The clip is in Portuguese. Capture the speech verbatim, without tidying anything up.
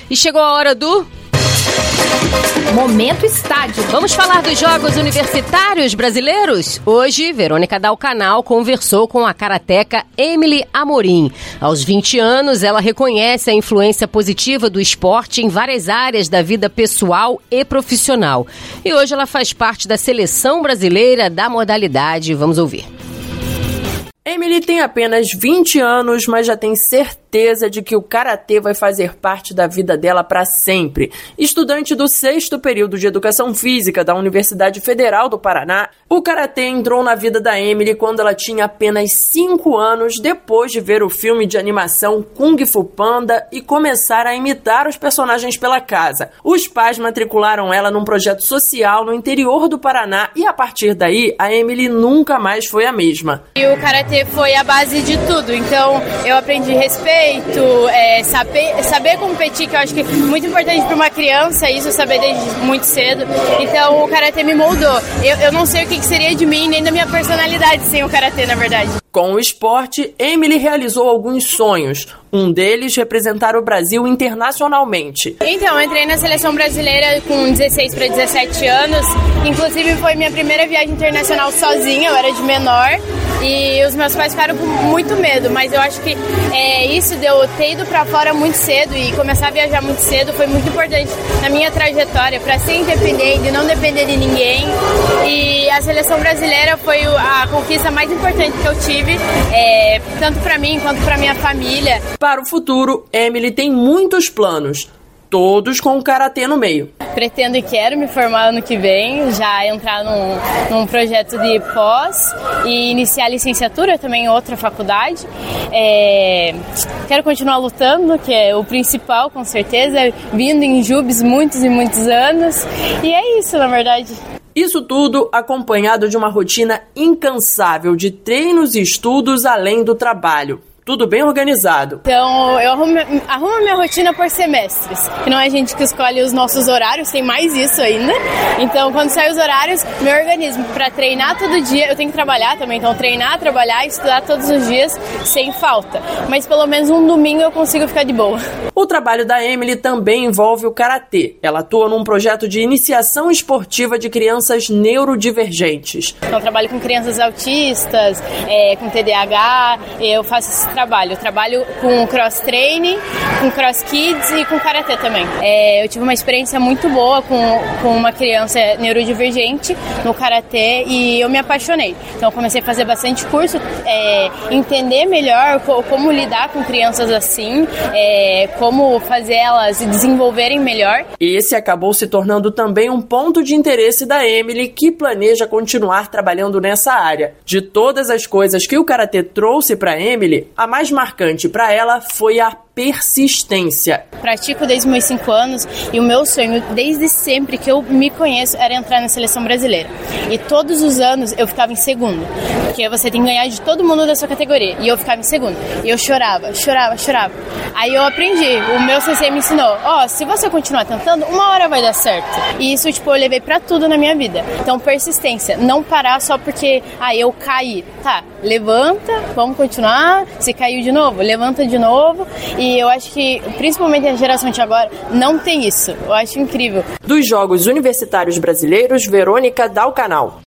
E chegou a hora do... Momento Estádio. Vamos falar dos Jogos Universitários Brasileiros? Hoje, Verônica Dalcanal conversou com a karateca Emily Amorim. Aos vinte anos, ela reconhece a influência positiva do esporte em várias áreas da vida pessoal e profissional. E hoje ela faz parte da seleção brasileira da modalidade. Vamos ouvir. Emily tem apenas vinte anos, mas já tem certeza de que o karatê vai fazer parte da vida dela para sempre. Estudante do sexto período de Educação Física da Universidade Federal do Paraná, o karatê entrou na vida da Emily quando ela tinha apenas cinco anos, depois de ver o filme de animação Kung Fu Panda e começar a imitar os personagens pela casa. Os pais matricularam ela num projeto social no interior do Paraná e, a partir daí, a Emily nunca mais foi a mesma. E o karatê foi a base de tudo, então eu aprendi respeito, é, saber, saber competir, que eu acho que é muito importante para uma criança, isso saber desde muito cedo, então o karatê me moldou. Eu, eu não sei o que seria de mim, nem da minha personalidade sem o karatê, na verdade. Com o esporte, Emily realizou alguns sonhos. Um deles, representar o Brasil internacionalmente. Então, eu entrei na seleção brasileira com dezesseis para dezessete anos. Inclusive, foi minha primeira viagem internacional sozinha, eu era de menor. E os meus pais ficaram com muito medo, mas eu acho que é, isso de eu ter ido pra fora muito cedo e começar a viajar muito cedo foi muito importante na minha trajetória, para ser independente, não depender de ninguém. E a seleção brasileira foi a conquista mais importante que eu tive, é, tanto para mim quanto para minha família. Para o futuro, Emily tem muitos planos, todos com o karatê no meio. Pretendo e quero me formar ano que vem, já entrar num, num projeto de pós e iniciar a licenciatura também em outra faculdade. É, quero continuar lutando, que é o principal, com certeza, vindo em Jubes muitos e muitos anos. E é isso, na verdade. Isso tudo acompanhado de uma rotina incansável de treinos e estudos além do trabalho. Tudo bem organizado. Então, eu arrumo, arrumo a minha rotina por semestres, que não é a gente que escolhe os nossos horários, tem mais isso ainda. Então, quando saem os horários, meu organismo, para treinar todo dia, eu tenho que trabalhar também, então treinar, trabalhar e estudar todos os dias, sem falta. Mas pelo menos um domingo eu consigo ficar de boa. O trabalho da Emily também envolve o karatê. Ela atua num projeto de iniciação esportiva de crianças neurodivergentes. Então, eu trabalho com crianças autistas, é, com T D A H, eu faço esse trabalho. Eu trabalho com cross-training, com cross-kids e com karatê também. É, eu tive uma experiência muito boa com, com uma criança neurodivergente no karatê e eu me apaixonei. Então eu comecei a fazer bastante curso, é, entender melhor co- como lidar com crianças assim, é, como fazer elas se desenvolverem melhor. Esse acabou se tornando também um ponto de interesse da Emily, que planeja continuar trabalhando nessa área. De todas as coisas que o karatê trouxe para Emily, a mais marcante para ela foi a persistência. Pratico desde meus cinco anos e o meu sonho, desde sempre que eu me conheço, era entrar na seleção brasileira. E todos os anos eu ficava em segundo, porque você tem que ganhar de todo mundo da sua categoria. E eu ficava em segundo. E eu chorava, chorava, chorava. Aí eu aprendi, o meu sensei me ensinou, ó, oh, se você continuar tentando, uma hora vai dar certo. E isso, tipo, eu levei pra tudo na minha vida. Então, persistência, não parar só porque, ah, eu caí. Tá, levanta, vamos continuar. Se caiu de novo, levanta de novo. E eu acho que, principalmente a geração de agora, não tem isso. Eu acho incrível. Dos Jogos Universitários Brasileiros, Verônica Dalcanal.